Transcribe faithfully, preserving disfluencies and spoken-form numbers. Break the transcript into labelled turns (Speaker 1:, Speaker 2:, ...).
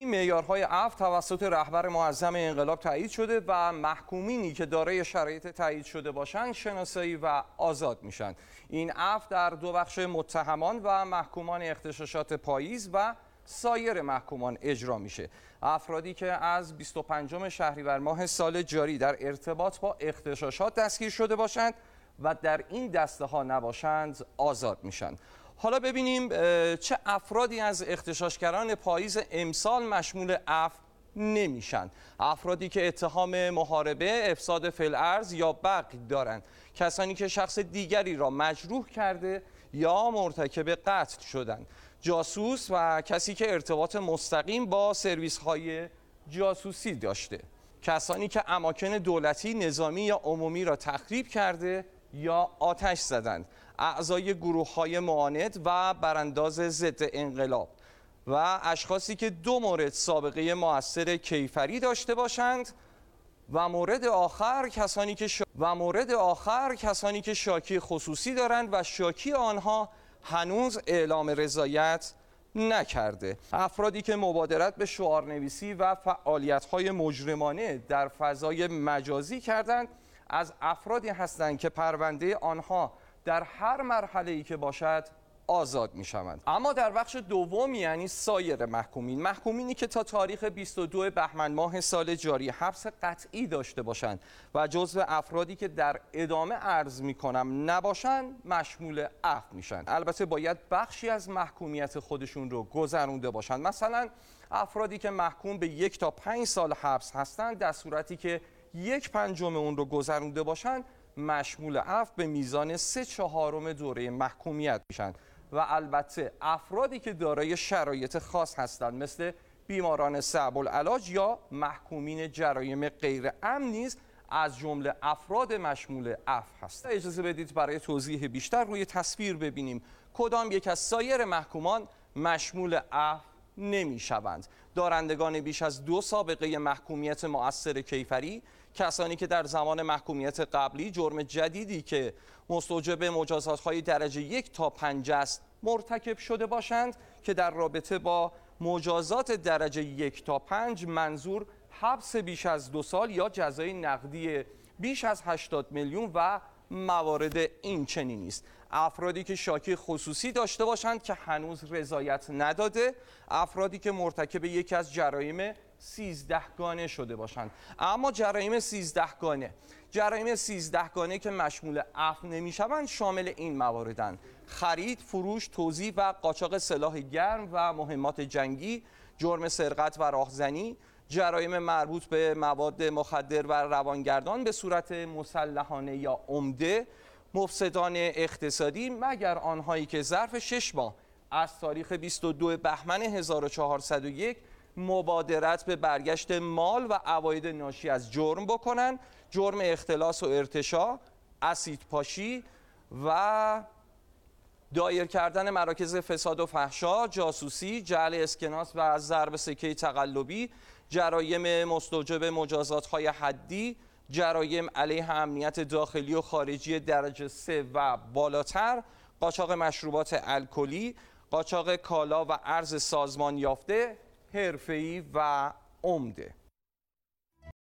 Speaker 1: این معیارهای عفو توسط رهبر معظم انقلاب تایید شده و محکومینی که دارای شرایط تایید شده باشند شناسایی و آزاد میشن. این عفو در دو بخش متهمان و محکومان اغتشاشات پاییز و سایر محکومان اجرا میشه. افرادی که از بیست و پنجم شهریور ماه سال جاری در ارتباط با اغتشاشات دستگیر شده باشند و در این دسته ها نباشند آزاد میشن. حالا ببینیم چه افرادی از اغتشاشگران پاییز امسال مشمول عفو نمیشن. افرادی که اتهام محاربه، افساد فی‌الارض یا بغی دارند، کسانی که شخص دیگری را مجروح کرده یا مرتکب قتل شدند، جاسوس و کسی که ارتباط مستقیم با سرویس های جاسوسی داشته، کسانی که اماکن دولتی، نظامی یا عمومی را تخریب کرده یا آتش زدند، اعضای گروه های معاند و برانداز ضد انقلاب و اشخاصی که دو مورد سابقه مؤثر کیفری داشته باشند و مورد آخر کسانی که شا... و مورد آخر کسانی که شاکی خصوصی دارند و شاکی آنها هنوز اعلام رضایت نکرده. افرادی که مبادرت به شعارنویسی و فعالیت‌های مجرمانه در فضای مجازی کردند از افرادی هستند که پرونده آنها در هر مرحله‌ای که باشد آزاد می‌شوند. اما در بخش دوم، یعنی سایر محکومین، محکومینی که تا تاریخ بیست و دو بهمن ماه سال جاری حبس قطعی داشته باشند و جزو افرادی که در ادامه عرض می‌کنم نباشند مشمول عفو میشن. البته باید بخشی از محکومیت خودشون رو گذرونده باشند. مثلا افرادی که محکوم به یک تا پنج سال حبس هستند، در صورتی که یک پنجم اون رو گذرونده باشند مشمول عفو به میزان سه چهارم دوره محکومیت میشن. و البته افرادی که دارای شرایط خاص هستند مثل بیماران صعب العلاج یا محکومین جرایم غیر امن نیز از جمله افراد مشمول عفو هستند. اجازه بدید برای توضیح بیشتر روی تصویر ببینیم کدام یک از سایر محکومان مشمول عفو نمی شوند. دارندگان بیش از دو سابقه محکومیت مؤثر کیفری، کسانی که در زمان محکومیت قبلی جرم جدیدی که مستوجب مجازات‌های درجه یک تا پنج است مرتکب شده باشند که در رابطه با مجازات درجه یک تا پنج منظور حبس بیش از دو سال یا جزای نقدی بیش از هشتاد میلیون و موارد این چنینی است. افرادی که شاکی خصوصی داشته باشند که هنوز رضایت نداده، افرادی که مرتکب یکی از جرایم سیزدهگانه شده باشند. اما جرایم سیزدهگانه جرایم سیزدهگانه که مشمول عفو نمیشوند شامل این مواردند: خرید، فروش، توزیع و قاچاق سلاح گرم و مهمات جنگی، جرم سرقت و راهزنی، جرایم مربوط به مواد مخدر و روانگردان به صورت مسلحانه یا عمده، مفسدان اقتصادی مگر آنهایی که ظرف شش ماه از تاریخ بیست و دو بهمن هزار و چهارصد و یک مبادرت به برگشت مال و عواید ناشی از جرم بکنند، جرم اختلاس و ارتشاء، اسیدپاشی و دایر کردن مراکز فساد و فحشا، جاسوسی، جعل اسکناس و ضرب سکه تقلبی، جرایم مستوجب مجازات‌های حدی، جرایم علیه امنیت داخلی و خارجی درجه سه و بالاتر، قاچاق مشروبات الکلی، قاچاق کالا و ارز سازمان یافته، حرفه‌ای و عمده.